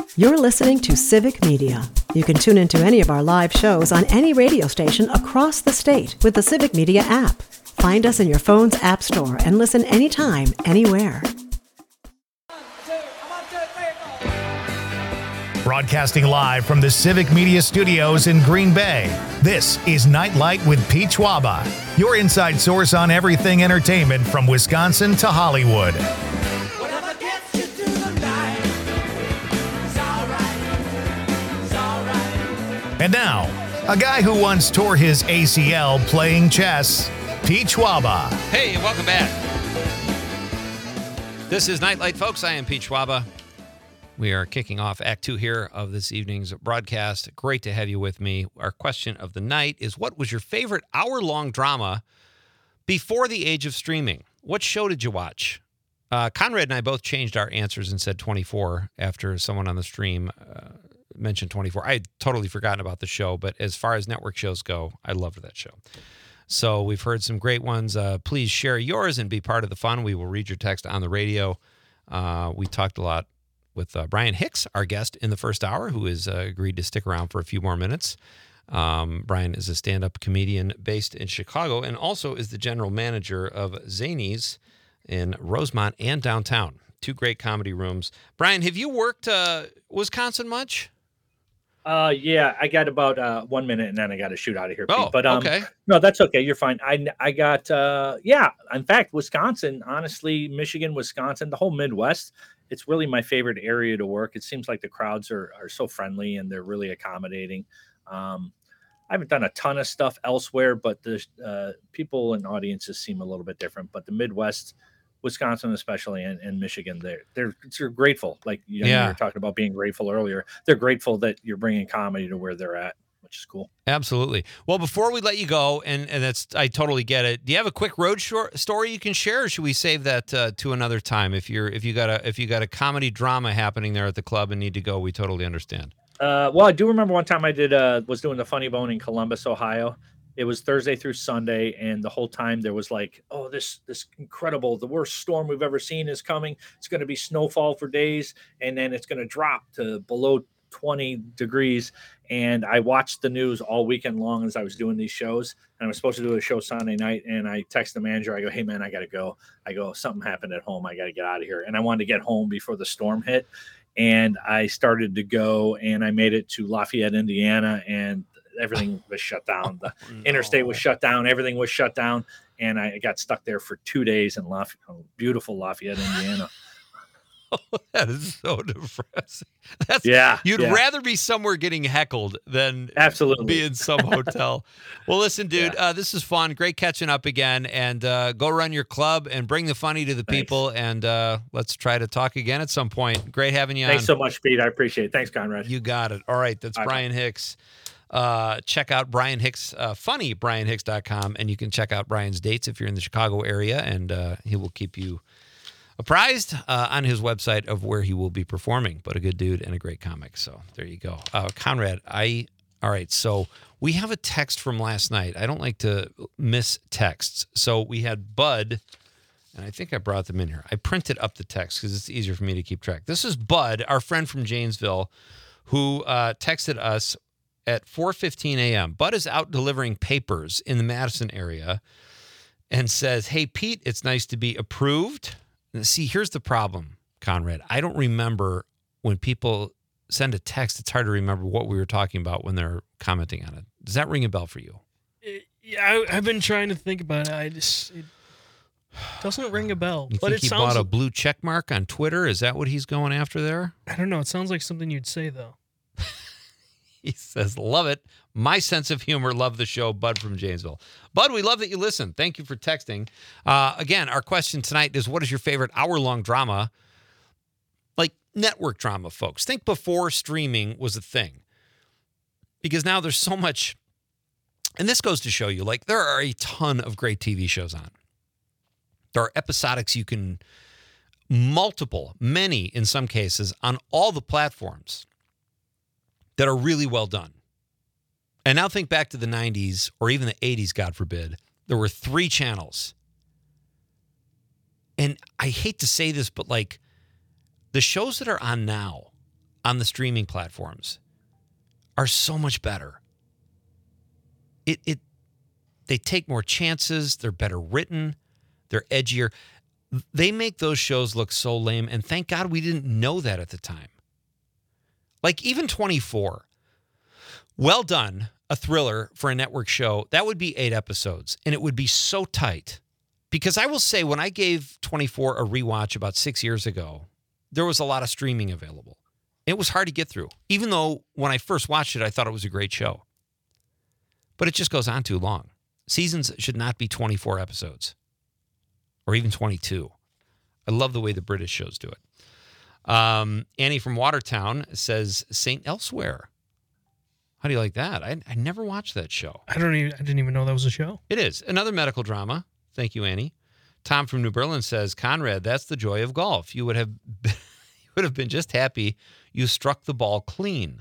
You're listening to Civic Media. You can tune into any of our live shows on any radio station across the state with the Civic Media app. Find us in your phone's app store and listen anytime, anywhere. Broadcasting live from the Civic Media Studios in Green Bay, this is Nightlight with Pete Schwaba, your inside source on everything entertainment from Wisconsin to Hollywood. And now, a guy who once tore his ACL playing chess, Pete Schwaba. Hey, welcome back. This is Nightlight, folks. I am Pete Schwaba. We are kicking off Act 2 here of this evening's broadcast. Great to have you with me. Our question of the night is, what was your favorite hour-long drama before the age of streaming? What show did you watch? Conrad and I both changed our answers and said 24 after someone on the stream mentioned 24. I had totally forgotten about the show, but as far as network shows go, I loved that show. So we've heard some great ones. Please share yours and be part of the fun. We will read your text on the radio. We talked a lot with Brian Hicks, our guest in the first hour, who has agreed to stick around for a few more minutes. Brian is a stand-up comedian based in Chicago and also is the general manager of Zanies in Rosemont and downtown. Two great comedy rooms. Brian, have you worked Wisconsin much? Yeah, I got about 1 minute and then I got to shoot out of here. Pete. Oh, but okay. No, that's okay. You're fine. I got yeah. In fact, Wisconsin, honestly, Michigan, Wisconsin, the whole Midwest, it's really my favorite area to work. It seems like the crowds are so friendly and they're really accommodating. I haven't done a ton of stuff elsewhere, but the people and audiences seem a little bit different. But the Midwest, Wisconsin especially, and Michigan, they're grateful. Like you were talking about being grateful earlier. They're grateful that you're bringing comedy to where they're at, which is cool. Absolutely. Well, before we let you go, and that's, I totally get it. Do you have a quick road story you can share, or should we save that to another time? If you got a comedy drama happening there at the club and need to go, we totally understand. Well, I do remember one time I was doing the Funny Bone in Columbus, Ohio. It was Thursday through Sunday, and the whole time there was like, oh, this incredible, the worst storm we've ever seen is coming. It's going to be snowfall for days, and then it's going to drop to below 20 degrees. And I watched the news all weekend long as I was doing these shows. And I was supposed to do a show Sunday night, and I text the manager. I go, hey, man, I got to go. I go, something happened at home. I got to get out of here. And I wanted to get home before the storm hit. And I started to go, and I made it to Lafayette, Indiana, and everything was shut down. The interstate was shut down. Everything was shut down. And I got stuck there for 2 days in beautiful Lafayette, Indiana. Oh, that is so depressing. You'd rather be somewhere getting heckled than absolutely be in some hotel. Well, listen, dude, this is fun. Great catching up again. And go run your club and bring the funny to the people. And let's try to talk again at some point. Great having you on. Thanks so much, Pete. I appreciate it. Thanks, Conrad. You got it. All right. That's Brian Hicks. Check out Brian Hicks, funnybrianhicks.com, and you can check out Brian's dates if you're in the Chicago area, and he will keep you apprised on his website of where he will be performing. But a good dude and a great comic. So there you go. Conrad, all right. So we have a text from last night. I don't like to miss texts. So we had Bud, and I think I brought them in here. I printed up the text because it's easier for me to keep track. This is Bud, our friend from Janesville, who texted us at 4:15 a.m. Bud is out delivering papers in the Madison area and says, hey, Pete, it's nice to be approved. And see, here's the problem, Conrad. I don't remember when people send a text, it's hard to remember what we were talking about when they're commenting on it. Does that ring a bell for you? Yeah, I've been trying to think about it. It doesn't ring a bell. You think he bought a blue check mark on Twitter? Is that what he's going after there? I don't know. It sounds like something you'd say, though. He says, love it. My sense of humor. Love the show. Bud from Janesville. Bud, we love that you listen. Thank you for texting. Again, our question tonight is, what is your favorite hour-long drama? Like network drama, folks. Think before streaming was a thing. Because now there's so much, and this goes to show you, like, there are a ton of great TV shows on. There are episodics you can, many in some cases, on all the platforms that are really well done. And now think back to the 90s or even the 80s, God forbid. There were 3 channels. And I hate to say this, but like the shows that are on now on the streaming platforms are so much better. They take more chances. They're better written. They're edgier. They make those shows look so lame, and thank God we didn't know that at the time. Like even 24. Well done, a thriller for a network show. That would be 8 episodes, and it would be so tight. Because I will say, when I gave 24 a rewatch about 6 years ago, there was a lot of streaming available. It was hard to get through, even though when I first watched it, I thought it was a great show. But it just goes on too long. Seasons should not be 24 episodes or even 22. I love the way the British shows do it. Annie from Watertown says St. Elsewhere. How do you like that? I never watched that show. I didn't even know that was a show. It is. Another medical drama. Thank you, Annie. Tom from New Berlin says, Conrad, that's the joy of golf. You would have been just happy you struck the ball clean.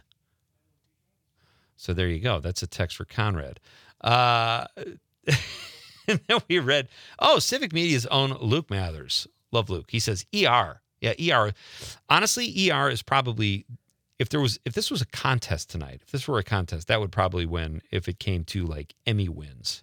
So there you go. That's a text for Conrad. And then we read, Civic Media's own Luke Mathers. Love Luke. He says ER. Yeah, ER. Honestly, ER is probably, if this was a contest tonight, if this were a contest, that would probably win if it came to like Emmy wins.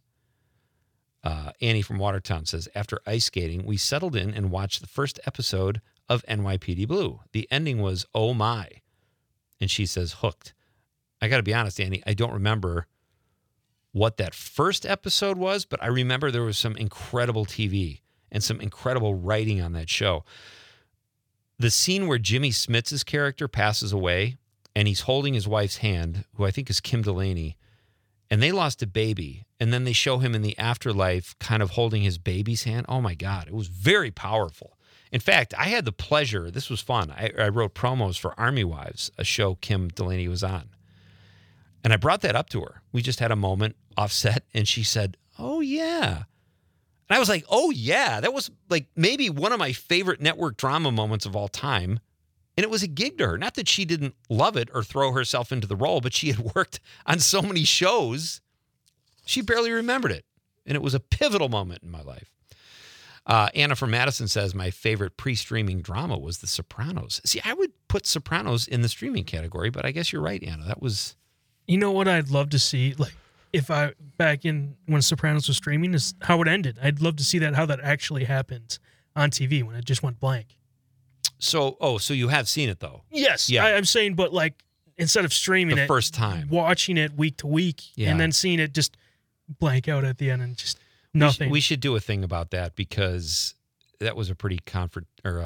Annie from Watertown says, after ice skating, we settled in and watched the first episode of NYPD Blue. The ending was, oh my. And she says, hooked. I got to be honest, Annie, I don't remember what that first episode was, but I remember there was some incredible TV and some incredible writing on that show. The scene where Jimmy Smits' character passes away and he's holding his wife's hand, who I think is Kim Delaney, and they lost a baby, and then they show him in the afterlife kind of holding his baby's hand. Oh, my God. It was very powerful. In fact, I had the pleasure, this was fun. I wrote promos for Army Wives, a show Kim Delaney was on. And I brought that up to her. We just had a moment offset, and she said, oh, yeah. And I was like, oh, yeah. That was like maybe one of my favorite network drama moments of all time. And it was a gig to her. Not that she didn't love it or throw herself into the role, but she had worked on so many shows, she barely remembered it. And it was a pivotal moment in my life. Anna from Madison says, my favorite pre-streaming drama was The Sopranos. See, I would put Sopranos in the streaming category, but I guess you're right, Anna. That was... You know what I'd love to see, like, if I back in when Sopranos was streaming, is how it ended. I'd love to see how that actually happened on TV when it just went blank. So you have seen it though? Yes, yeah. I'm saying, but like instead of streaming the first time, watching it week to week, and then seeing it just blank out at the end and just nothing. We should do a thing about that because that was a pretty that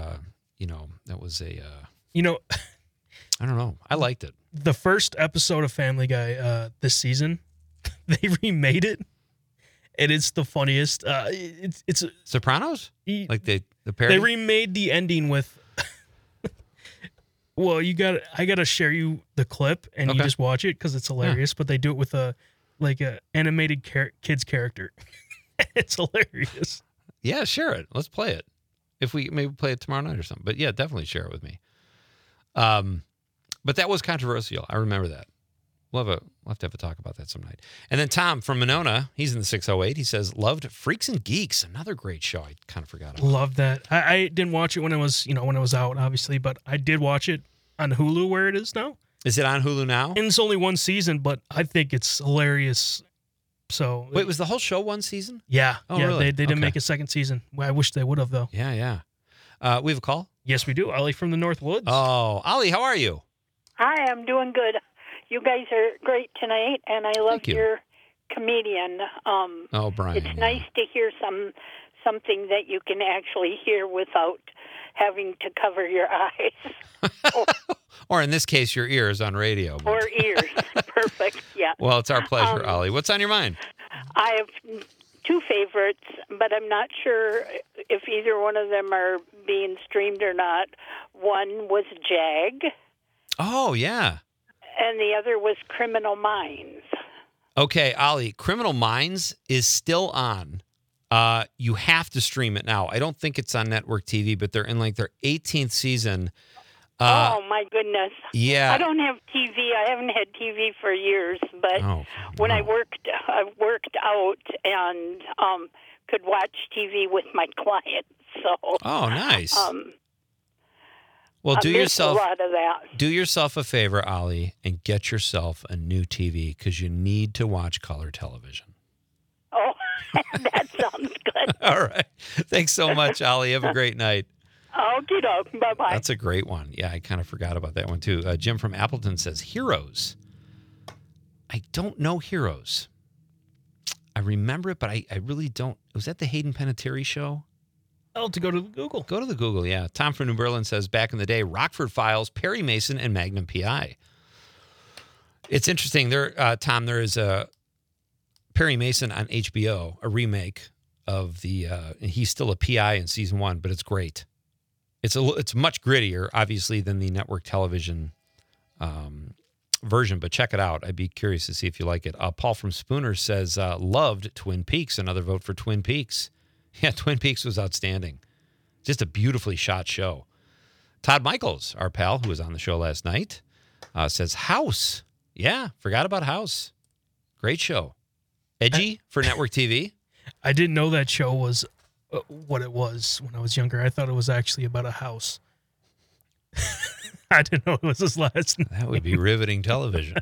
was a. I don't know. I liked it. The first episode of Family Guy this season, they remade it, and it's the funniest. It's Sopranos, like the parody. They remade the ending with. Well, I gotta share you the clip, and you just watch it because it's hilarious. Yeah. But they do it with a animated kid's character. It's hilarious. Yeah, share it. Let's play it. If we maybe play it tomorrow night or something. But yeah, definitely share it with me. But that was controversial. I remember that. We'll have to have a talk about that some night. And then Tom from Monona, he's in the 608. He says, loved Freaks and Geeks, another great show. I kind of forgot about. Love that. I didn't watch it when it was out, obviously, but I did watch it on Hulu where it is now. Is it on Hulu now? And it's only one season, but I think it's hilarious. So wait, was the whole show one season? Yeah. Oh, yeah, really? They didn't make a second season. I wish they would have, though. Yeah. We have a call? Yes, we do. Ollie from the North Woods. Oh, Ollie, how are you? Hi, I'm doing good. You guys are great tonight, and I love your comedian. Brian. It's nice to hear something that you can actually hear without having to cover your eyes. Or in this case, your ears on radio. Or ears. Perfect, yeah. Well, it's our pleasure, Ollie. What's on your mind? I have two favorites, but I'm not sure if either one of them are being streamed or not. One was Jag. Oh, yeah. And the other was Criminal Minds. Okay, Ollie, Criminal Minds is still on. You have to stream it now. I don't think it's on network TV, but they're in like their 18th season. Oh, my goodness. Yeah. I don't have TV. I haven't had TV for years, but when I worked out and could watch TV with my clients. So. Oh, nice. Well, I missed a lot of that. do yourself a favor, Ollie, and get yourself a new TV because you need to watch color television. Oh, that sounds good. All right. Thanks so much, Ollie. Have a great night. Okie doke. Bye-bye. That's a great one. Yeah, I kind of forgot about that one, too. Jim from Appleton says, Heroes. I don't know Heroes. I remember it, but I really don't. Was that the Hayden Panettiere show? I'll have to go to Google. Go to the Google, yeah. Tom from New Berlin says, back in the day, Rockford Files, Perry Mason, and Magnum P.I. It's interesting. Tom, there is a Perry Mason on HBO, a remake of the, he's still a PI in season 1, but it's great. It's much grittier, obviously, than the network television version, but check it out. I'd be curious to see if you like it. Paul from Spooner says, loved Twin Peaks. Another vote for Twin Peaks. Yeah, Twin Peaks was outstanding. Just a beautifully shot show. Todd Michaels, our pal who was on the show last night, says House. Yeah, forgot about House. Great show. Edgy for network TV. I didn't know that show was what it was when I was younger. I thought it was actually about a house. I didn't know it was his last name. That would be riveting television.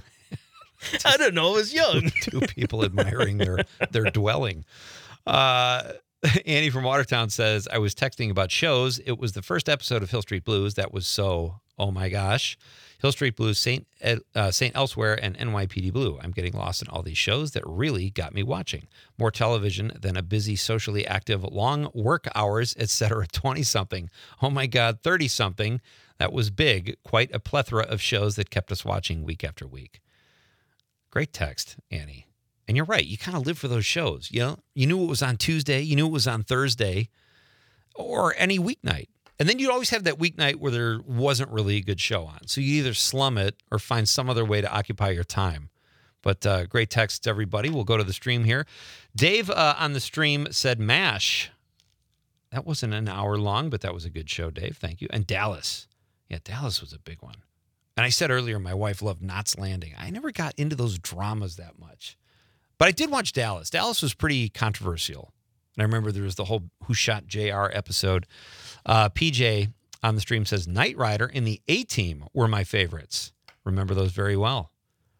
I didn't know it was young. Two people admiring their dwelling. Annie from Watertown says, I was texting about shows. It was the first episode of Hill Street Blues. That was so, oh my gosh. Hill Street Blues, Saint Elsewhere, and NYPD Blue. I'm getting lost in all these shows that really got me watching. More television than a busy, socially active, long work hours, etc. 20-something. Oh my God, 30-something. That was big. Quite a plethora of shows that kept us watching week after week. Great text, Annie. And you're right. You kind of live for those shows. You know, you knew it was on Tuesday. You knew it was on Thursday or any weeknight. And then you'd always have that weeknight where there wasn't really a good show on. So you either slum it or find some other way to occupy your time. But great text, everybody. We'll go to the stream here. Dave on the stream said MASH. That wasn't an hour long, but that was a good show, Dave. Thank you. And Dallas. Yeah, Dallas was a big one. And I said earlier, my wife loved Knots Landing. I never got into those dramas that much. But I did watch Dallas. Dallas was pretty controversial. And I remember there was the whole Who Shot JR episode. PJ on the stream says, Knight Rider and the A-Team were my favorites. Remember those very well.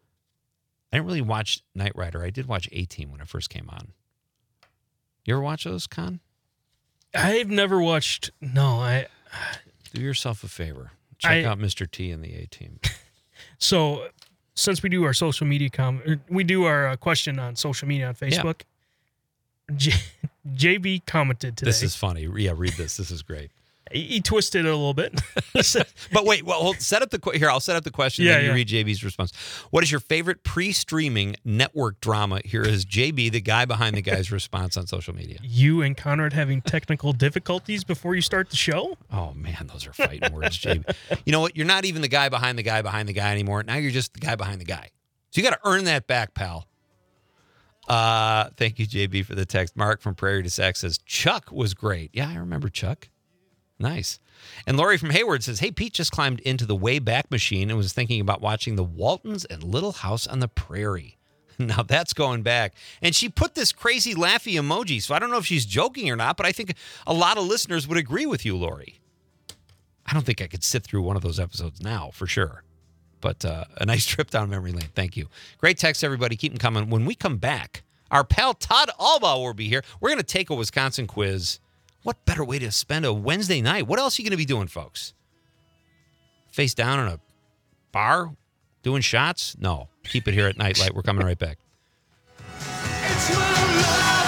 I didn't really watch Knight Rider. I did watch A-Team when it first came on. You ever watch those, Con? I've never watched. No, Do yourself a favor. Check out Mr. T and the A-Team. So, since we do our social media we do our question on social media on Facebook. Yeah. JB commented today. This is funny. Yeah, read this. This is great. He twisted it a little bit. But wait, well, set up here. I'll set up the question. Yeah, and you read JB's response. What is your favorite pre-streaming network drama? Here is JB, the guy behind the guy's response on social media. You and Conrad having technical difficulties before you start the show? Oh man, those are fighting words, JB. You know what? You're not even the guy behind the guy behind the guy anymore. Now you're just the guy behind the guy. So you got to earn that back, pal. Thank you, JB, for the text. Mark from Prairie to Sac says, Chuck was great. Yeah, I remember Chuck. Nice. And Lori from Hayward says, hey, Pete just climbed into the Wayback Machine and was thinking about watching the Waltons and Little House on the Prairie. Now that's going back. And she put this crazy laughy emoji. So I don't know if she's joking or not, but I think a lot of listeners would agree with you, Lori. I don't think I could sit through one of those episodes now, for sure. But a nice trip down memory lane. Thank you. Great text, everybody. Keep them coming. When we come back, our pal Todd Albaugh will be here. We're going to take a Wisconsin quiz. What better way to spend a Wednesday night? What else are you going to be doing, folks? Face down in a bar doing shots? No. Keep it here at Nightlight. We're coming right back. It's my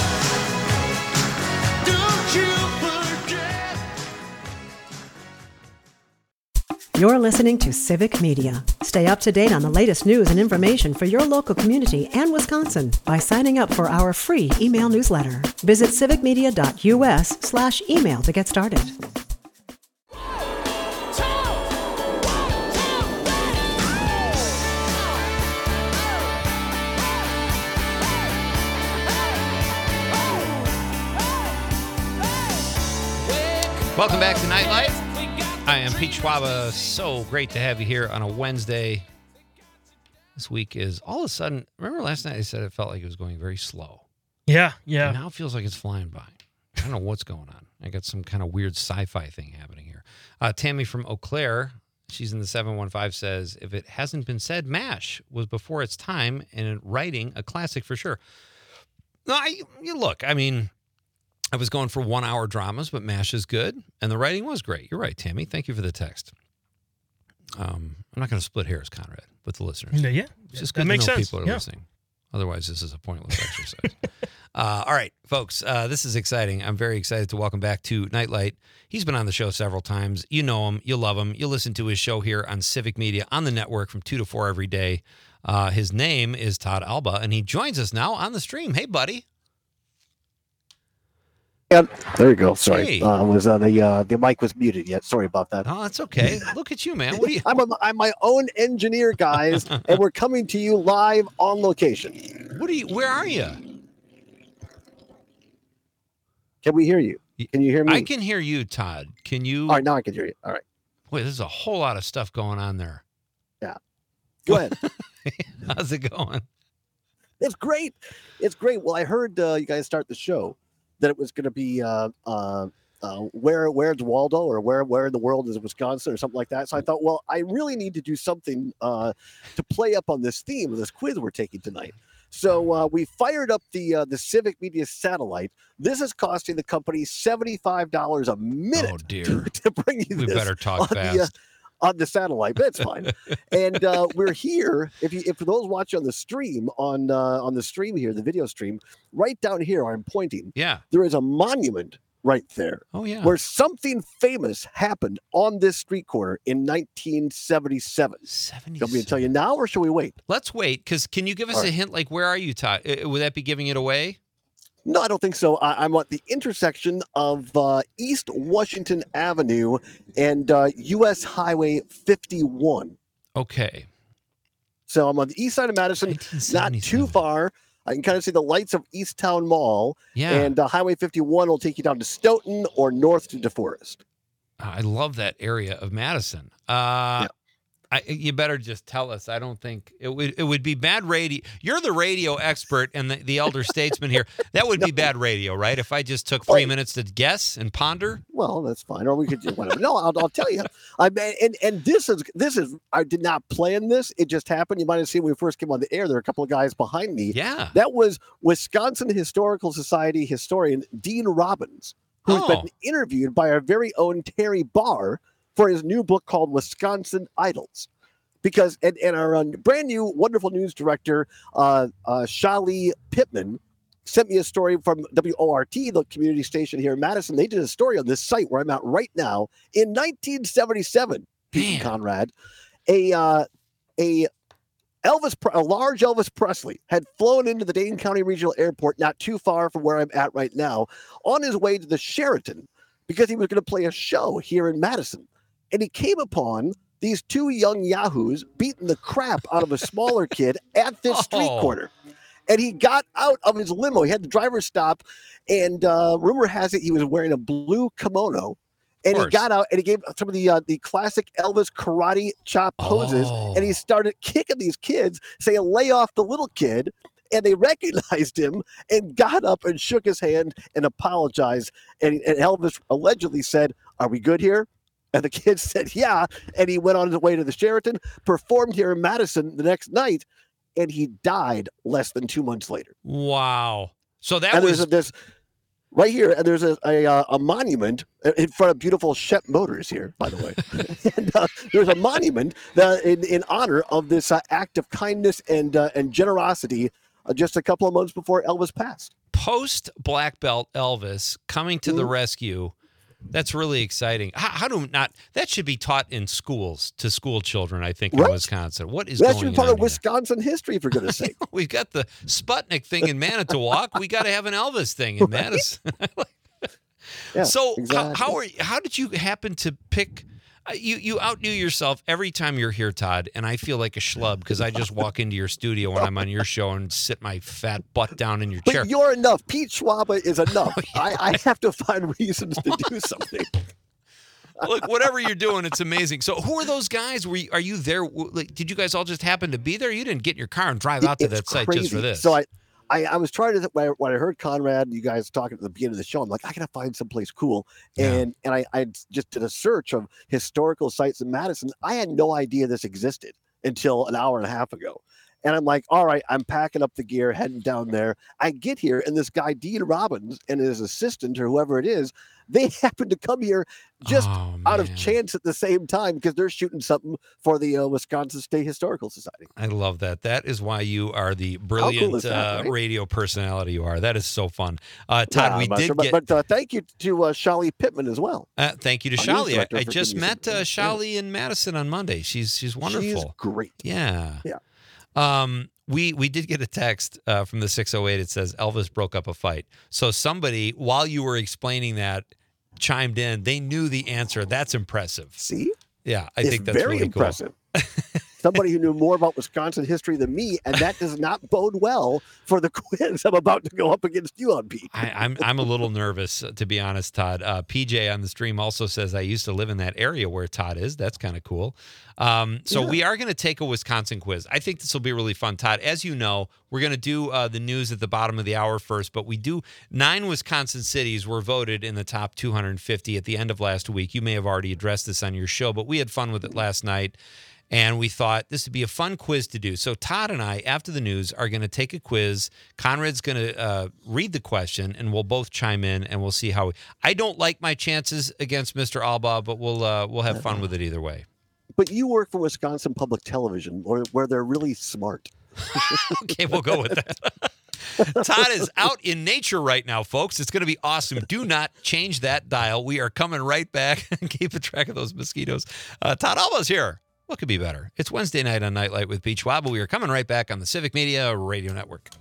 love. Don't you forget. You're listening to Civic Media. Stay up to date on the latest news and information for your local community and Wisconsin by signing up for our free email newsletter. Visit civicmedia.us/email to get started. Welcome back to Nightlight. I am Pete Schwaba. So great to have you here on a Wednesday. This week is all of a sudden, remember last night I said it felt like it was going very slow. Yeah. And now it feels like it's flying by. I don't know what's going on. I got some kind of weird sci-fi thing happening here. Tammy from Eau Claire, she's in the 715, says, if it hasn't been said, MASH was before its time and in writing a classic for sure. No, look, I mean, I was going for 1 hour dramas, but MASH is good, and the writing was great. You're right, Tammy. Thank you for the text. I'm not going to split hairs, Conrad, with the listeners. Yeah, It's just that good makes to know sense. people are Yeah. listening. Otherwise, this is a pointless exercise. All right, folks, this is exciting. I'm very excited to welcome back to Nightlight. He's been on the show several times. You know him. You love him. You listen to his show here on Civic Media on the network from 2 to 4 every day. His name is Todd Alba, and he joins us now on the stream. Hey, buddy. Yeah, there you go. Sorry, Hey. the mic was muted yet. Sorry about that. Oh, that's okay. Look at you, man. What are you? I'm my own engineer, guys, and we're coming to you live on location. Where are you? Can we hear you? Can you hear me? I can hear you, Todd. Can you? All right, now I can hear you. All right, Boy, there's a whole lot of stuff going on there. go ahead. How's it going? It's great. It's great. Well, I heard you guys start the show that it was going to be where's Waldo, or where in the world is Wisconsin, or something like that. So I thought, well, I really need to do something to play up on this theme of this quiz we're taking tonight. So we fired up the Civic Media satellite. This is costing the company $75 a minute Oh, dear. to bring you We this better talk on fast. on the satellite, but it's fine. And we're here. If for those watching on the stream, on the stream here, the video stream, right down here, where I'm pointing, Yeah. there is a monument right there Oh, yeah. where something famous happened on this street corner in 1977. 77. Do you want me to tell you now, or should we wait? Let's wait, because can you give us All a right. hint? Like, where are you, Todd? Would that be giving it away? No, I don't think so. I'm at the intersection of East Washington Avenue and U.S. Highway 51. Okay. So I'm on the east side of Madison, not 1977. too far. I can kind of see the lights of East Town Mall, Yeah. and Highway 51 will take you down to Stoughton or north to DeForest. I love that area of Madison. You better just tell us. I don't think it would be bad radio. You're the radio expert and the elder statesman here. That would be bad radio, right? If I just took 3 minutes to guess and ponder. Well, that's fine. Or we could do whatever. No, I'll tell you. And this is I did not plan this. It just happened. You might have seen when we first came on the air. There are a couple of guys behind me. Yeah. That was Wisconsin Historical Society historian Dean Robbins, who's Oh. been interviewed by our very own Terry Barr for his new book called Wisconsin Idols. Because and our brand new wonderful news director, Shali Pittman, sent me a story from WORT, the community station here in Madison. They did a story on this site where I'm at right now. In 1977, Pete and Man. Conrad, a large Elvis Presley had flown into the Dane County Regional Airport, not too far from where I'm at right now, on his way to the Sheraton because he was going to play a show here in Madison. And he came upon these two young yahoos beating the crap out of a smaller kid at this street Oh. corner. And he got out of his limo. He had the driver stop, and rumor has it he was wearing a blue kimono. And he course. got out and he gave some of the classic Elvis karate chop poses, Oh. and he started kicking these kids, saying, "Lay off the little kid." And they recognized him and got up and shook his hand and apologized. And Elvis allegedly said, "Are we good here?" And the kid said, "Yeah." And he went on his way to the Sheraton, performed here in Madison the next night, and he died less than 2 months later. Wow. So that And was there's right here, and there's a monument in front of beautiful Shep Motors here, by the way. And there's a monument that in honor of this act of kindness and generosity just a couple of months before Elvis passed. post black belt Elvis coming to the Mm-hmm. rescue. That's really exciting. How do not that should be taught in schools to school children, I think, in Right. Wisconsin. What is That going should be part on of here? Wisconsin history, for goodness sake. We've got the Sputnik thing in Manitowoc. We got to have an Elvis thing in Madison. Yeah, So exactly. how did you happen to pick? You outdo yourself every time you're here, Todd, and I feel like a schlub because I just walk into your studio when I'm on your show and sit my fat butt down in your chair. But you're enough. Pete Schwaba is enough. I have to find reasons to do something. Look, whatever you're doing, it's amazing. So, who are those guys? Are you there? Like, did you guys all just happen to be there? You didn't get in your car and drive out to It's that site crazy. just for this. So I was trying to when I heard Conrad and you guys talking at the beginning of the show, I'm like, I gotta find someplace cool. And I just did a search of historical sites in Madison. I had no idea this existed until an hour and a half ago. And I'm like, all right, I'm packing up the gear, heading down there. I get here, and this guy, Dean Robbins, and his assistant or whoever it is, they happen to come here just out of chance at the same time because they're shooting something for the Wisconsin State Historical Society. I love that. That is why you are the brilliant radio personality you are. That is so fun. Todd, we did get... But thank you to Shali Pittman as well. Thank you to Shali. I just met Shali in Madison on Monday. She's wonderful. She's great. Yeah. Yeah. We did get a text from the 608. It says Elvis broke up a fight. So somebody, while you were explaining that, chimed in. They knew the answer. That's impressive. See? Yeah, I think that's very really impressive. Cool. Somebody who knew more about Wisconsin history than me, and that does not bode well for the quiz I'm about to go up against you on, Pete. I'm a little nervous, to be honest, Todd. PJ on the stream also says, I used to live in that area where Todd is. That's kind of cool. We are going to take a Wisconsin quiz. I think this will be really fun, Todd. As you know, we're going to do the news at the bottom of the hour first, but we do 9 Wisconsin cities were voted in the top 250 at the end of last week. You may have already addressed this on your show, but we had fun with it last night. And we thought this would be a fun quiz to do. So Todd and I, after the news, are going to take a quiz. Conrad's going to read the question, and we'll both chime in, and we'll see how. I don't like my chances against Mr. Albaugh, but we'll have fun with it either way. But you work for Wisconsin Public Television, where they're really smart. Okay, we'll go with that. Todd is out in nature right now, folks. It's going to be awesome. Do not change that dial. We are coming right back and keeping track of those mosquitoes. Todd Albaugh's here. What could be better? It's Wednesday night on Nightlight with Pete Schwab. We are coming right back on the Civic Media Radio Network.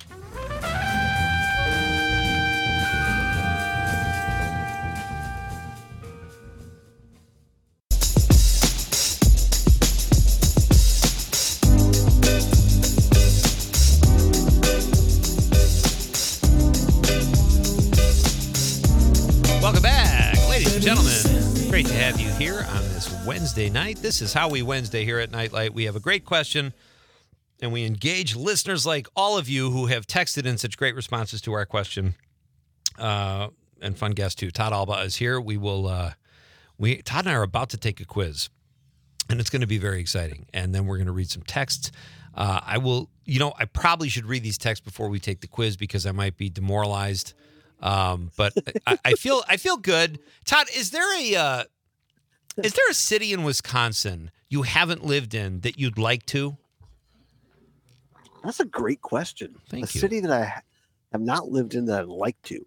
Welcome back, ladies and gentlemen. Great to have you here on this Wednesday night. This is How We Wednesday here at Nightlight. We have a great question, and we engage listeners like all of you who have texted in such great responses to our question. And fun guest, too. Todd Albaugh is here. Todd and I are about to take a quiz, and it's going to be very exciting. And then we're going to read some texts. I probably should read these texts before we take the quiz because I might be demoralized. But I feel good. Todd, is there a city in Wisconsin you haven't lived in that you'd like to? That's a great question. Thank you. A city that I have not lived in that I'd like to.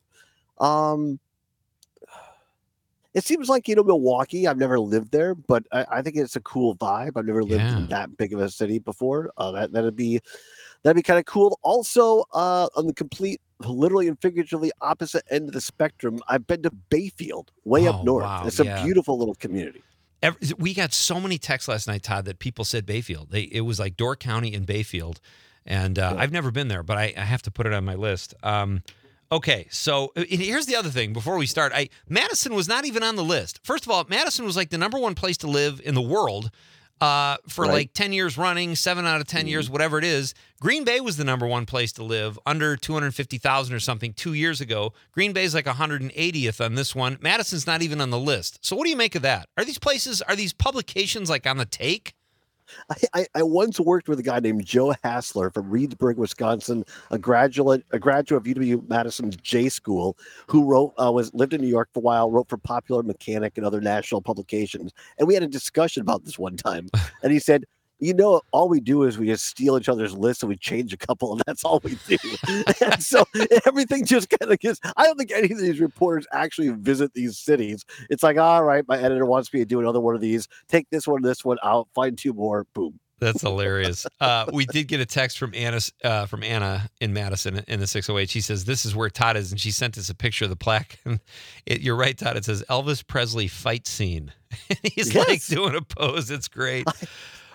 It seems like, Milwaukee, I've never lived there, but I think it's a cool vibe. I've never lived in that big of a city before. That'd be kind of cool. Also, on the literally and figuratively opposite end of the spectrum, I've been to Bayfield, way up north. Wow, it's a beautiful little community. We got so many texts last night, Todd, that people said Bayfield. It was like Door County and Bayfield. And I've never been there, but I have to put it on my list. Okay, so here's the other thing before we start. Madison was not even on the list. First of all, Madison was like the number one place to live in the world for like 10 years running, 7 out of 10 years, whatever it is. Green Bay was the number one place to live, under 250,000 or something 2 years ago. Green Bay's like 180th on this one. Madison's not even on the list. So what do you make of that? Are these publications like on the take? I once worked with a guy named Joe Hassler from Reedsburg, Wisconsin, a graduate of UW-Madison's J School, who lived in New York for a while, wrote for Popular Mechanic and other national publications. And we had a discussion about this one time. And he said, all we do is we just steal each other's lists and we change a couple, and that's all we do. And so everything just kind of gets. I don't think any of these reporters actually visit these cities. It's like, all right, my editor wants me to do another one of these. Take this one out, find 2 more, boom. That's hilarious. We did get a text from Anna in Madison in the 608. She says, this is where Todd is, and she sent us a picture of the plaque. And you're right, Todd. It says Elvis Presley fight scene. And he's like doing a pose. It's great.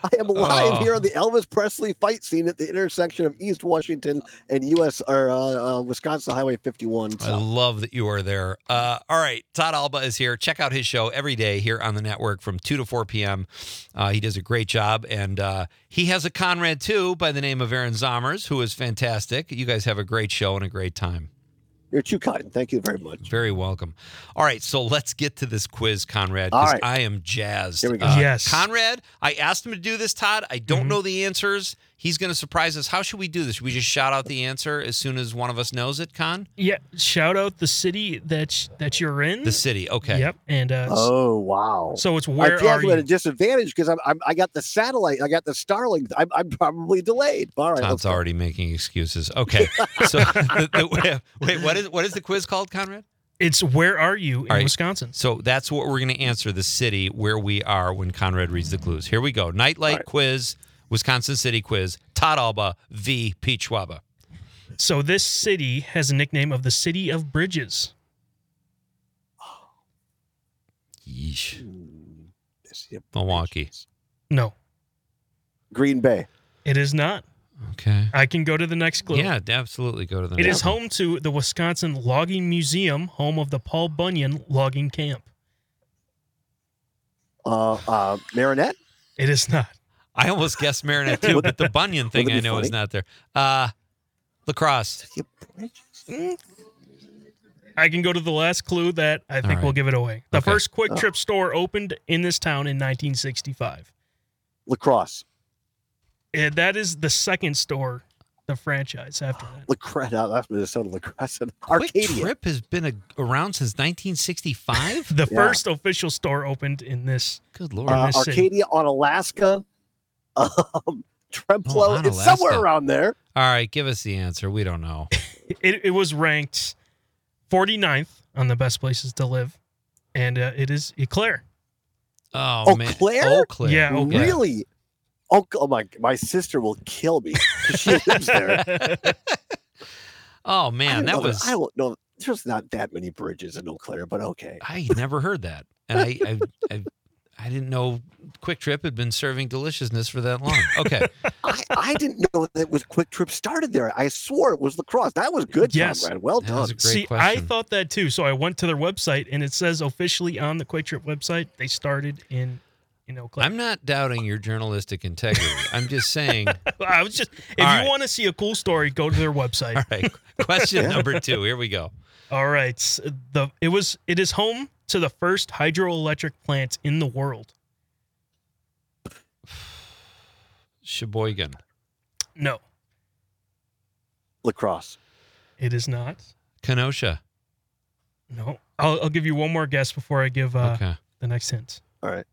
I am live here on the Elvis Presley fight scene at the intersection of East Washington and Wisconsin Highway 51. I love that you are there. All right, Todd Alba is here. Check out his show every day here on the network from 2 to 4 p.m. He does a great job, and he has a Conrad, too, by the name of Aaron Zommers, who is fantastic. You guys have a great show and a great time. You're too kind. Thank you very much. Very welcome. All right, so let's get to this quiz, Conrad, All because right. I am jazzed. Here we go. Yes. Conrad, I asked him to do this, Todd. I don't know the answers. He's going to surprise us. How should we do this? Should we just shout out the answer as soon as one of us knows it, Con? Yeah, shout out the city that you're in. The city, okay. Yep, and Oh, wow. so it's I where feel are like I'm at a you? disadvantage because I got the satellite. I got the Starlink. I'm probably delayed. All right. let's Todd's go. already making excuses. Okay. So, wait, what is the quiz called, Conrad? It's where are you in All right. Wisconsin? So that's what we're going to answer, the city where we are when Conrad reads the clues. Here we go. Nightlight right. quiz, Wisconsin City quiz, Todd Alba v. Pete Schwaba. So this city has a nickname of the City of Bridges. Yeesh. Yes, yep. Milwaukee. No, Green Bay. it is not. Okay. I can go to the next clue. Yeah, absolutely. Go to the It next is one. home to the Wisconsin Logging Museum, home of the Paul Bunyan Logging Camp. Marinette. It is not. I almost guessed Marinette too, but the Bunyan thing Wouldn't I it be know is funny? not there. Lacrosse. I can go to the last clue that I think right. will give it away. The Okay. first Quick Trip store opened in this town in 1965. Lacrosse. That is the second store, the franchise after that. Lacrosse. That's Minnesota Lacrosse. Quick Arcadia. Trip has been around since 1965? The Yeah. first official store opened in this. Good Lord. this city. Arcadia on Alaska. Tremplo. on It's somewhere Alaska. around there. All right, give us the answer. We don't know. It was ranked 49th on the best places to live, and it is Eau Claire. Oh, Eau man. Claire? Eau Claire. Yeah, Eau Claire. Really? Oh my sister will kill me. 'Cause she lives there. Oh, I man, don't that know was... I don't know. There's not that many bridges in Eau Claire, but okay. I never heard that. And I didn't know Quick Trip had been serving deliciousness for that long. Okay. I didn't know that was Quick Trip started there. I swore it was Lacrosse. That was good, Yes. Conrad. Well That was done. a great See, question. I thought that too. So I went to their website, and it says officially on the Quick Trip website they started in Eau Claire. I'm not doubting your journalistic integrity. I'm just saying. I was just, if All you right. want to see a cool story, go to their website. All right. Question number 2. Here we go. All right. It is home to the first hydroelectric plant in the world. Sheboygan. No, Lacrosse. it is not. Kenosha. No. I'll give you one more guess before I give Okay. the next hint. All right.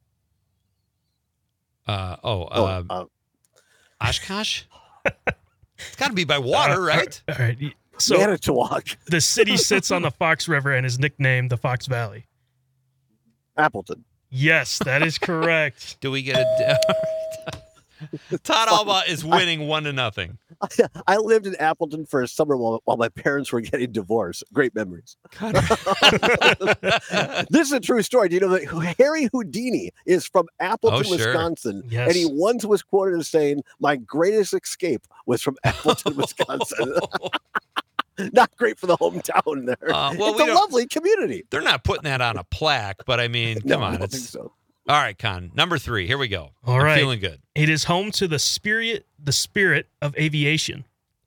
Oshkosh? It's got to be by water, right? All right. So Manitowoc. the city sits on the Fox River and is nicknamed the Fox Valley. Appleton. Yes, that is correct. Do we get a... Todd Alba is winning 1-0. I lived in Appleton for a summer while my parents were getting divorced. Great memories. This is a true story. Do you know that Harry Houdini is from Appleton, Oh, sure. Wisconsin? Yes. And he once was quoted as saying, "My greatest escape was from Appleton, Wisconsin." Not great for the hometown there. Well, it's we a don't- lovely community. They're not putting that on a plaque, but I mean, No, come I on. don't It's... think so. All right, Con. Number 3. Here we go. All I'm right. feeling good. It is home to the spirit of aviation.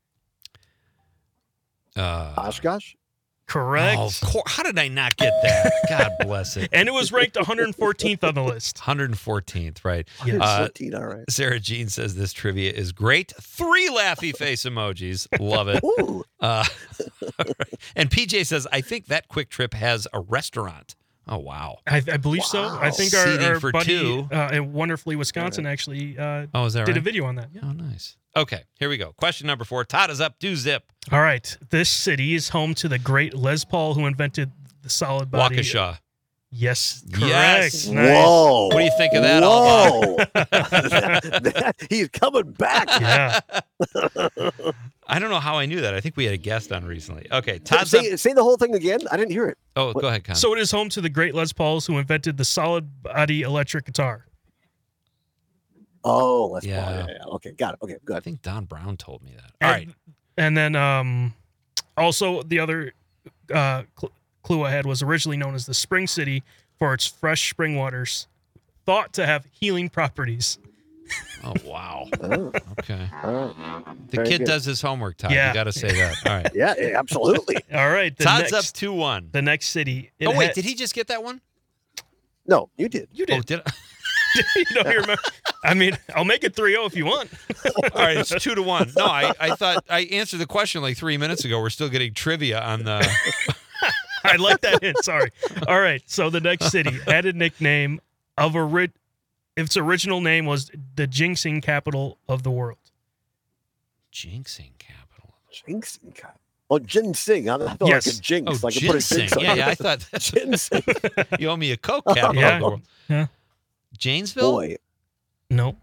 Oshkosh? Correct. Oh, of course. How did I not get that? God bless it. And it was ranked 114th on the list. 114th, right? Yes. 14, all right. Sarah Jean says this trivia is great. 3 laughy face emojis. Love it. Ooh. All right. And PJ says, I think that Quick Trip has a restaurant. Oh, wow. I believe so. I Wow. think Seating our for buddy 2. in Wonderfully Wisconsin actually Oh, is that did right? a video on that. Yeah. Oh, nice. Okay, here we go. Question number 4. Todd is up. Do zip. All right. This city is home to the great Les Paul, who invented the solid body. Waukesha. Yes. Correct. Yes. Nice. Whoa. What do you think of that, Alba? Whoa. He's coming back. Yeah. I don't know how I knew that. I think we had a guest on recently. Okay, Todd's up. Say the whole thing again. I didn't hear it. Oh, go ahead, Con. So it is home to the great Les Pauls, who invented the solid body electric guitar. Oh, Les Yeah. Paul. Yeah. Okay, got it. Okay, I good. think Don Brown told me that. All right. And then also the other clue I had was originally known as the Spring City for its fresh spring waters, thought to have healing properties. Oh, wow. Oh, Okay. all right. The Very kid good. does his homework, Todd. Yeah. You got to say that. All right. Yeah, absolutely. All right, Todd's up 2-1. The next city. Oh, wait. Did he just get that one? No, you did. You Oh, did. did I? You don't remember? I mean, I'll make it 3-0 if you want. All right. It's 2-1. No, I thought I answered the question like 3 minutes ago. We're still getting trivia on the. I like that hint. Sorry. All right. So the next city had a nickname of its original name was the jinxing capital of the world. Jinxing capital. Ginseng. Oh, ginseng. I feel Yes. like a jinx. Oh, like I put a ginseng. jinx on Yeah, it. yeah. I thought Ginseng. you owe me a Coke capital Yeah. of the world. Yeah. Janesville? Boy. No.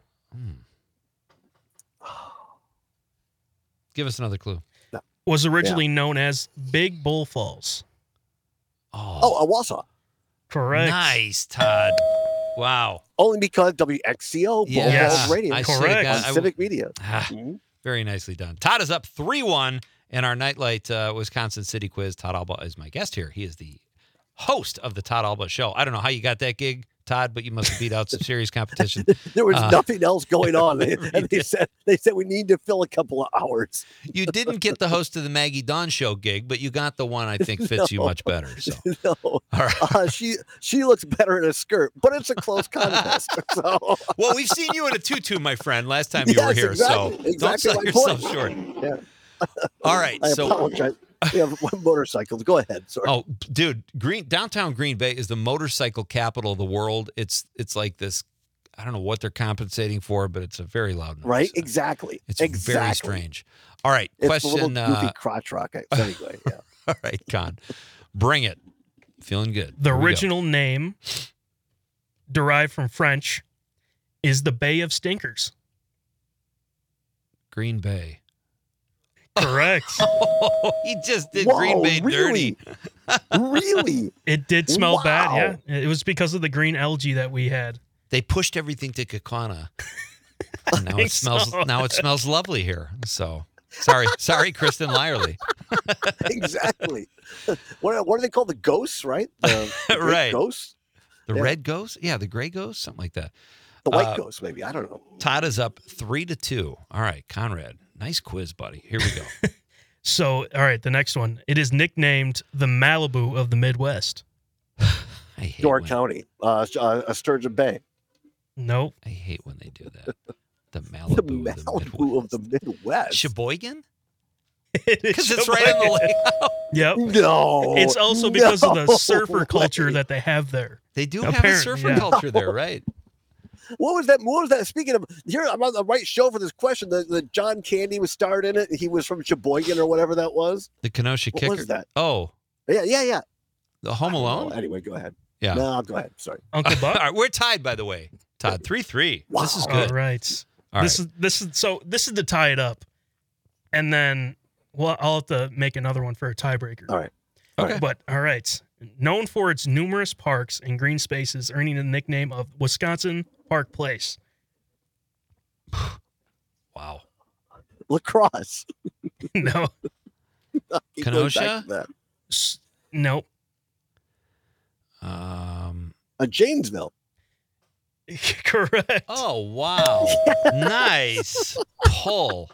Give us another clue. Was originally known as Big Bull Falls. Oh, Wausau. Correct. Nice, Todd. Wow. Only because WXCO, Yeah. Bull Yes. Falls Radio, I on should've Correct. got- Civic Media. Ah, Mhm. very nicely done. Todd is up 3-1 in our Nightlight Wisconsin City Quiz. Todd Alba is my guest here. He is the host of the Todd Alba Show. I don't know how you got that gig, Todd, but you must have beat out some serious competition. There was nothing else going on, and they said we need to fill a couple of hours. You didn't get the host of the Maggie Dawn Show gig, but you got the one I think fits you No. much better. So, No, all right. she looks better in a skirt, but it's a close contest. So Well, we've seen you in a tutu, my friend, last time you were Yes, here. exactly. So Exactly don't sell my yourself point. short. Yeah. All right. I So, apologize. We have motorcycles. Go ahead. Sorry. oh, dude, downtown Green Bay is the motorcycle capital of the world. It's like this. I don't know what they're compensating for, but it's a very loud noise. Right? Exactly. It's exactly. very strange. All right. It's Question. a little goofy crotch rock. Anyway, yeah. All right, Con. Bring it. Feeling good. The Here we go. original name, derived from French, is the Bay of Stinkers. Green Bay. Correct. Oh, he just did Whoa, Green Bay really? dirty. Really? It did smell bad, Wow. yeah. It was because of the green algae that we had. They pushed everything to Kakana. And now think it smells. so. Now it smells lovely here. So sorry, Kristen Lyerly. Exactly. What are they called? The ghosts, right? The great Right. Ghosts? The Yeah. red ghost, yeah, the gray ghost, something like that. The white ghosts, maybe. I don't know. Todd is up 3-2. All right, Conrad, nice quiz, buddy. Here we go. So, all right, the next one. It is nicknamed the Malibu of the Midwest. I hate Door when, County, Sturgeon Bay. Nope. I hate when they do that. The The Malibu, Malibu of the Midwest. Sheboygan, It is because it's right on the lake. Yep. No. It's also because of the No surfer culture way. that they have there. They do have a Apparently, surfer yeah. culture there, right? What was that? What was that? Speaking of, here I'm on the right show for this question. The John Candy was starred in it. He was from Sheboygan or whatever that was. The Kenosha What Kicker. was that? Oh, Yeah. the Home I don't know. Alone. Anyway, go ahead. Yeah. No, go ahead. Sorry. Uncle All Buck. right, we're tied, by the way. Todd, 3-3. Wow. This is All good. right. All this right. is to tie it up, and then I'll have to make another one for a tiebreaker. All right. Okay. But all right, known for its numerous parks and green spaces, earning the nickname of Wisconsin Park Place. Wow. Lacrosse. No, Keep going back Kenosha? to that. nope. Janesville. Correct. Oh, wow. Nice pull.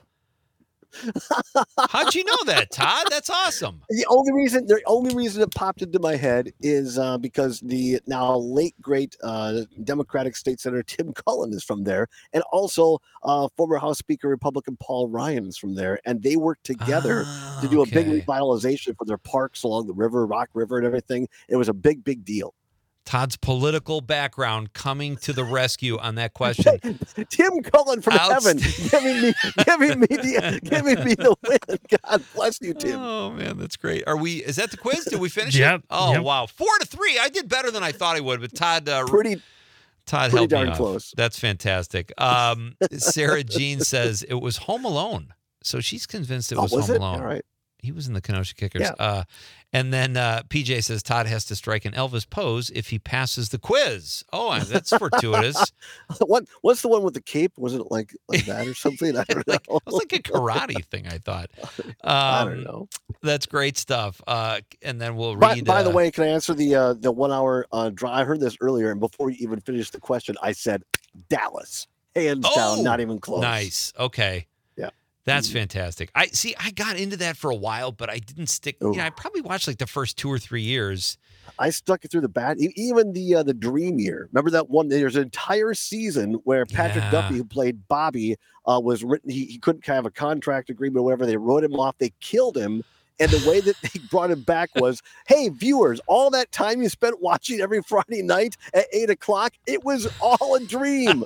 How'd you know that, Todd? That's awesome. The only reason it popped into my head is because the now late great Democratic State Senator Tim Cullen is from there, and also former House Speaker Republican Paul Ryan is from there, and they worked together to do a big Okay. revitalization for their parks along the river, Rock River, and everything. It was a big deal. Todd's political background coming to the rescue on that question. Tim Cullen from heaven, Outstanding. giving me the win. God bless you, Tim. Oh man, that's great. Is that the quiz? Did we finish Yep, it? Oh yep. wow, 4-3. I did better than I thought I would, but Todd Pretty helped me darn off. close. That's fantastic. Sarah Jean says it was Home Alone, so she's convinced it was was Home it? Alone. All right. He was in the Kenosha Kickers. Yeah. And then PJ says Todd has to strike an Elvis pose if he passes the quiz. Oh, that's fortuitous. What's the one with the cape? Was it like that or something? I don't know. It was like a karate thing, I thought. I don't know. That's great stuff. And then we'll By read. the way, can I answer the 1 hour drive? I heard this earlier, and before you even finished the question, I said Dallas, hands down, not even close. Nice. Okay. Yeah. That's fantastic. I got into that for a while, but I didn't stick. I probably watched like the first 2 or 3 years. I stuck it through the bad, even the Dream Year. Remember that one? There's an entire season where Patrick Duffy, who played Bobby, was written. He couldn't have a contract agreement or whatever. They wrote him off. They killed him. And the way that they brought him back was, hey, viewers, all that time you spent watching every Friday night at 8:00, it was all a dream.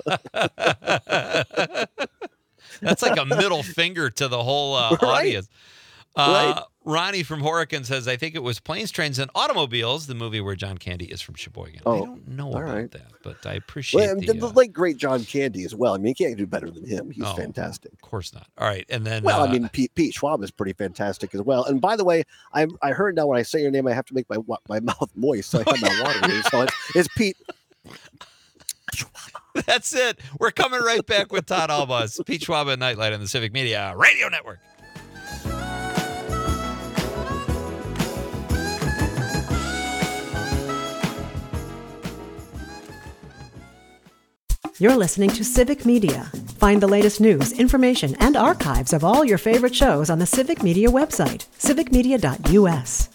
That's like a middle finger to the whole audience. Ronnie from Horican says, I think it was Planes, Trains, and Automobiles, the movie where John Candy is from Sheboygan. I don't know about that, but I appreciate the late, great John Candy as well. I mean, you can't do better than him. He's fantastic. Of course not. All right, and then... Well, I mean, Pete Schwab is pretty fantastic as well. And by the way, I heard now when I say your name, I have to make my mouth moist, so I have my water here. So it's Pete... That's it. We're coming right back with Todd Alba, Pete Schwab at Nightlight on the Civic Media Radio Network. You're listening to Civic Media. Find the latest news, information, and archives of all your favorite shows on the Civic Media website, civicmedia.us.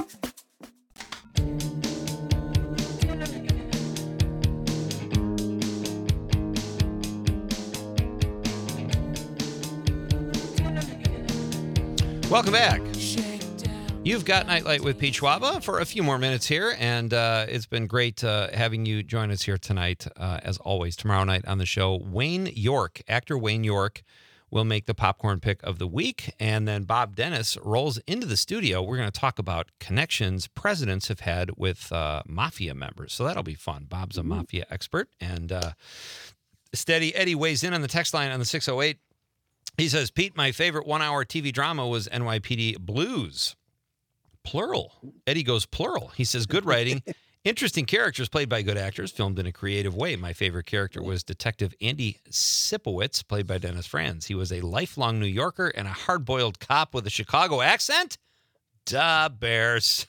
Welcome back. You've got Nightlight with Pete Schwab for a few more minutes here, and it's been great having you join us here tonight, as always. Tomorrow night on the show, actor Wayne York, will make the popcorn pick of the week, and then Bob Dennis rolls into the studio. We're going to talk about connections presidents have had with mafia members, so that'll be fun. Bob's a mafia expert, and Steady Eddie weighs in on the text line on the 608. He says, Pete, my favorite 1 hour TV drama was NYPD Blues. Plural. Eddie goes plural. He says, good writing, interesting characters played by good actors, filmed in a creative way. My favorite character was Detective Andy Sipowicz, played by Dennis Franz. He was a lifelong New Yorker and a hard-boiled cop with a Chicago accent. Duh, Bears.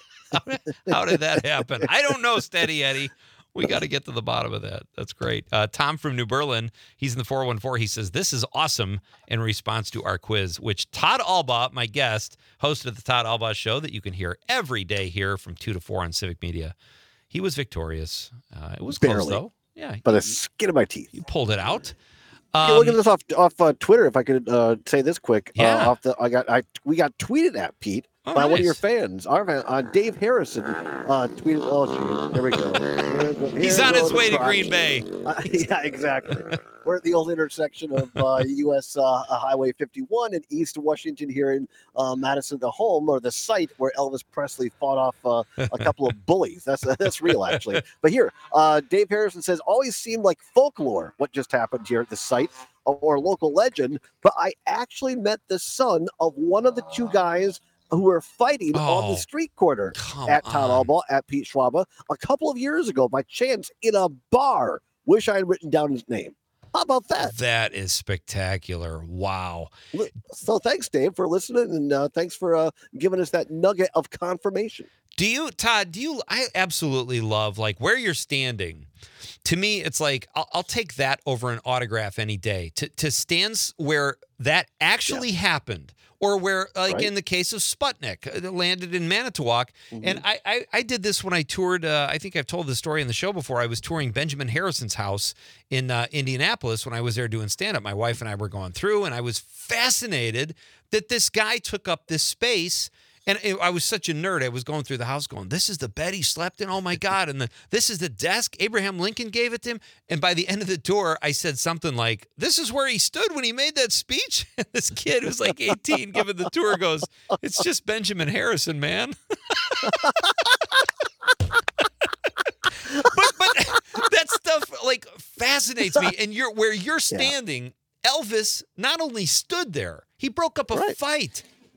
How did that happen? I don't know, Steady Eddie. We got to get to the bottom of that. That's great. Tom from New Berlin, he's in the 414. He says, this is awesome in response to our quiz, which Todd Alba, my guest, hosted the Todd Alba Show that you can hear every day here from 2 to 4 on Civic Media. He was victorious. It was barely, close, though. Yeah. But a skin of my teeth. You pulled it out. Look at this off Twitter, if I could say this quick. Yeah. We got tweeted at, Pete, by nice. one of your fans. Our fan, Dave Harrison tweeted. Oh, geez, there we go. He's on his way to Green Bay. Yeah, exactly. We're at the old intersection of U.S. Highway 51 and East Washington here in Madison, the home or the site where Elvis Presley fought off a couple of bullies. That's real, actually. But here, Dave Harrison says, always seemed like folklore what just happened here at the site or local legend, but I actually met the son of one of the two guys who were fighting on the street corner at Todd Alba, at Pete Schwab, a couple of years ago by chance in a bar. Wish I had written down his name. How about that? That is spectacular. Wow. So thanks, Dave, for listening, and thanks for giving us that nugget of confirmation. Todd, I absolutely love, like, where you're standing. To me, it's like, I'll take that over an autograph any day. To stand where that actually happened, or where, like in the case of Sputnik, it landed in Manitowoc. And I did this when I toured, I think I've told this story in the show before. I was touring Benjamin Harrison's house in Indianapolis when I was there doing stand-up. My wife and I were going through, and I was fascinated that this guy took up this space. And I was such a nerd. I was going through the house going, this is the bed he slept in? Oh, my God. And this is the desk. Abraham Lincoln gave it to him. And by the end of the tour, I said something like, this is where he stood when he made that speech? And this kid who's like 18 giving the tour goes, it's just Benjamin Harrison, man. but that stuff, like, fascinates me. And where you're standing, Elvis not only stood there, he broke up a fight.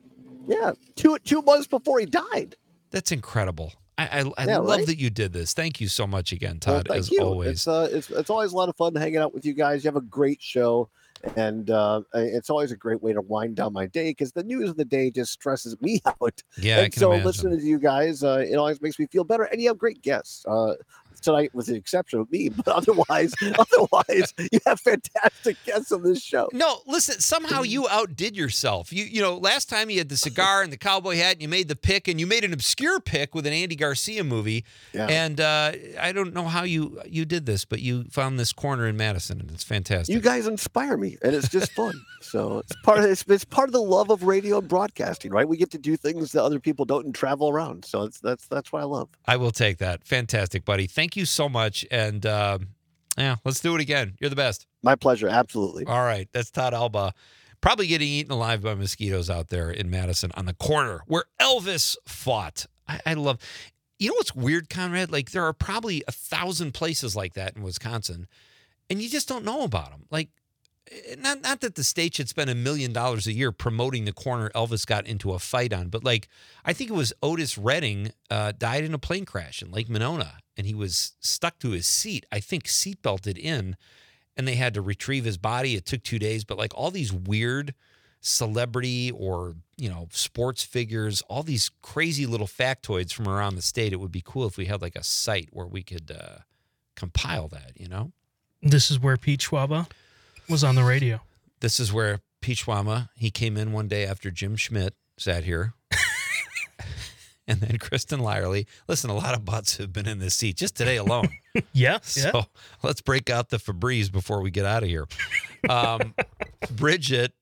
Yeah, two months before he died. That's incredible. I Yeah, love right? that you did this. Thank you so much again, Well, Todd, thank as you. always. It's always a lot of fun hanging out with you guys. You have a great show, and it's always a great way to wind down my day because the news of the day just stresses me out. Yeah, I and can so imagine. listening to you guys, it always makes me feel better. And you have great guests. Tonight, with the exception of me, but otherwise, you have fantastic guests on this show. No, listen, somehow you outdid yourself. You know, last time you had the cigar and the cowboy hat and you made the pick and you made an obscure pick with an Andy Garcia movie. Yeah. And I don't know how you did this, but you found this corner in Madison and it's fantastic. You guys inspire me, and it's just fun. So it's part of the love of radio and broadcasting, right? We get to do things that other people don't and travel around. So that's what I love. I will take that. Fantastic, buddy. Thank you so much. And yeah, let's do it again. You're the best. My pleasure. Absolutely. All right. That's Todd Alba. Probably getting eaten alive by mosquitoes out there in Madison on the corner where Elvis fought. I love. You know what's weird, Conrad? Like there are probably 1,000 places like that in Wisconsin, and you just don't know about them. Like, not that the state should spend $1 million a year promoting the corner Elvis got into a fight on, but like I think it was Otis Redding died in a plane crash in Lake Monona, and he was stuck to his seat. I think seatbelted in, and they had to retrieve his body. It took 2 days, but like all these weird celebrity or sports figures, all these crazy little factoids from around the state. It would be cool if we had like a site where we could compile that. This is where Pete Schwaba was on the radio. This is where Pete Schwama, he came in one day after Jim Schmidt sat here. And then Kristen Lyerly. Listen, a lot of butts have been in this seat just today alone. Yeah. So let's break out the Febreze before we get out of here. Bridget,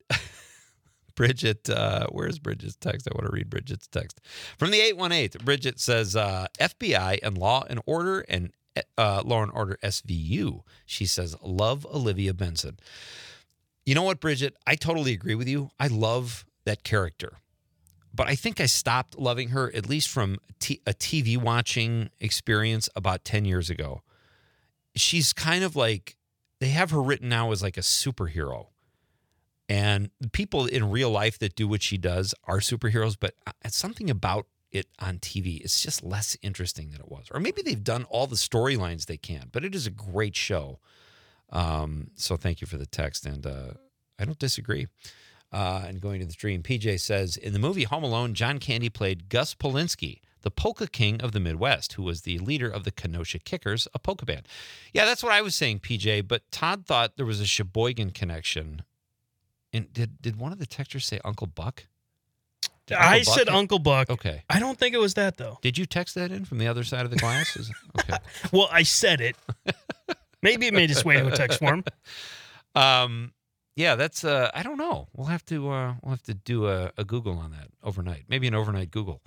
where's Bridget's text? I want to read Bridget's text. From the 818, Bridget says, FBI and Law and Order SVU. She says, love Olivia Benson. You know what, Bridget? I totally agree with you. I love that character. But I think I stopped loving her, at least from a TV watching experience about 10 years ago. She's kind of like, they have her written now as like a superhero. And the people in real life that do what she does are superheroes, but it's something about it on TV. It's just less interesting than it was. Or maybe they've done all the storylines they can, but it is a great show. So thank you for the text, and I don't disagree. And going to the stream, PJ says, in the movie Home Alone, John Candy played Gus Polinski, the polka king of the Midwest, who was the leader of the Kenosha Kickers, a polka band. Yeah, that's what I was saying, PJ, but Todd thought there was a Sheboygan connection. And did one of the texters say Uncle Buck? I said Uncle Buck. Okay. I don't think it was that, though. Did you text that in from the other side of the glass? Okay. Well, I said it. Maybe it made its way to a text form. Yeah, that's I don't know. We'll have to do a Google on that overnight. Maybe an overnight Google.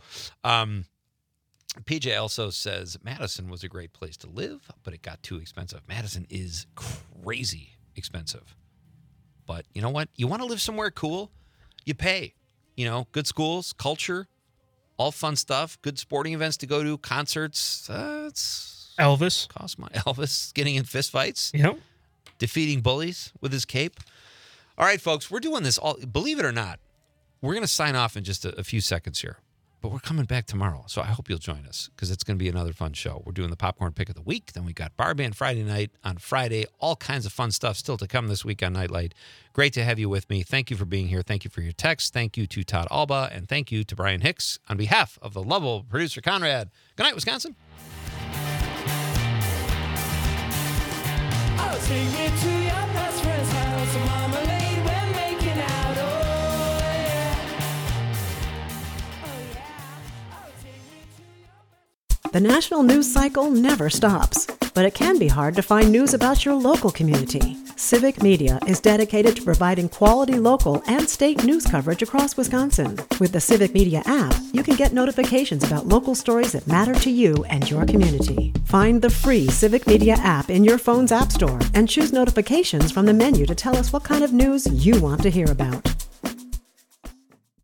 PJ also says Madison was a great place to live, but it got too expensive. Madison is crazy expensive. But you know what? You want to live somewhere cool? You pay. Good schools, culture, all fun stuff, good sporting events to go to, concerts. It's Elvis. Cost money. Elvis getting in fistfights. Yep. Defeating bullies with his cape. All right, folks, we're doing this all. Believe it or not, we're going to sign off in just a few seconds here. But we're coming back tomorrow, so I hope you'll join us because it's going to be another fun show. We're doing the Popcorn Pick of the Week. Then we got Bar Band Friday night on Friday. All kinds of fun stuff still to come this week on Nightlight. Great to have you with me. Thank you for being here. Thank you for your text. Thank you to Todd Alba, and thank you to Brian Hicks on behalf of the lovable producer Conrad. Good night, Wisconsin. I'll take you to your best friend's house. Marmalade, we're making out. Oh, yeah. Oh, yeah. I'll take you to your The national news cycle never stops, but it can be hard to find news about your local community. Civic Media is dedicated to providing quality local and state news coverage across Wisconsin. With the Civic Media app, you can get notifications about local stories that matter to you and your community. Find the free Civic Media app in your phone's app store and choose notifications from the menu to tell us what kind of news you want to hear about.